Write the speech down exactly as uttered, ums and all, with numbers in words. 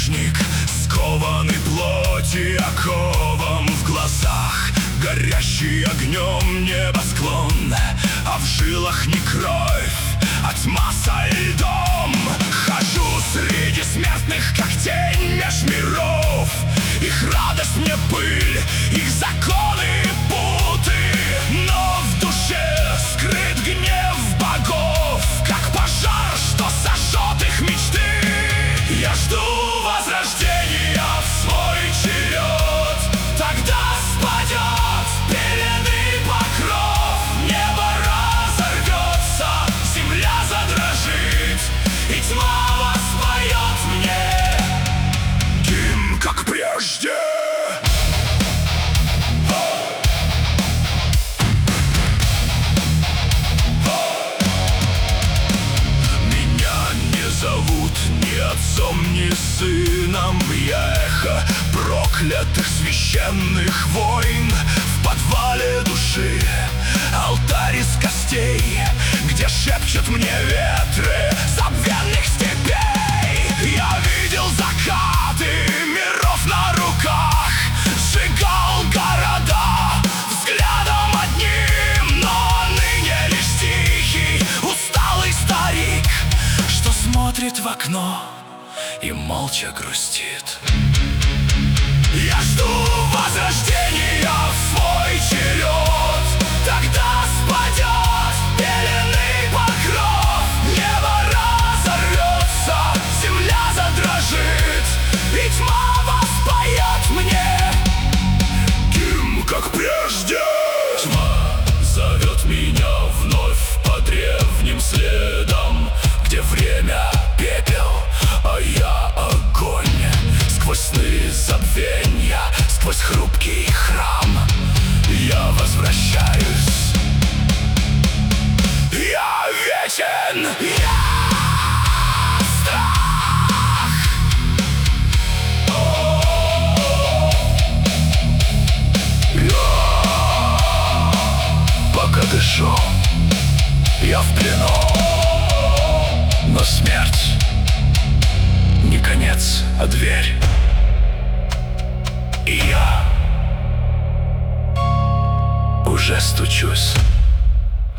книжник, скованный плоти оковом в глазах, горящий огнем небосклон, а в жилах не кровь, а тьма со льдом. Хожу среди смертных, как тень меж миров. Их радость мне пыль, их законы путы, но в душе скрыт гнев богов, как пожар, что сожжет их мечты. Я жду возрождения в свой черед, тогда спадет пеленный покров, небо разорвется, земля задрожит, и тьма воспоет мне гимн, как прежде. Зовут ни отцом, ни сыном. Я эхо проклятых священных войн в подвале души, алтарь из костей, где шепчут мне ветры забвенных степей. Я видел закаты миров на руках, сжигал города взглядом одним, но ныне лишь тихий, усталый старик, что смотрит в окно и молча грустит. Я жду возрождения в свой черед, тогда спадет пеленный покров, небо разорвется, земля задрожит, и тьма воспоет мне гимн, как прежде. Тьма зовет меня вновь по древним следам, где время пепел, а я огонь. Сквозь сны забвенья, сквозь хрупкий храм я возвращаюсь. Я вечен, я страх. О-о-о. Я пока дышу, я в плену, но смерть не конец, а дверь. И я уже стучусь.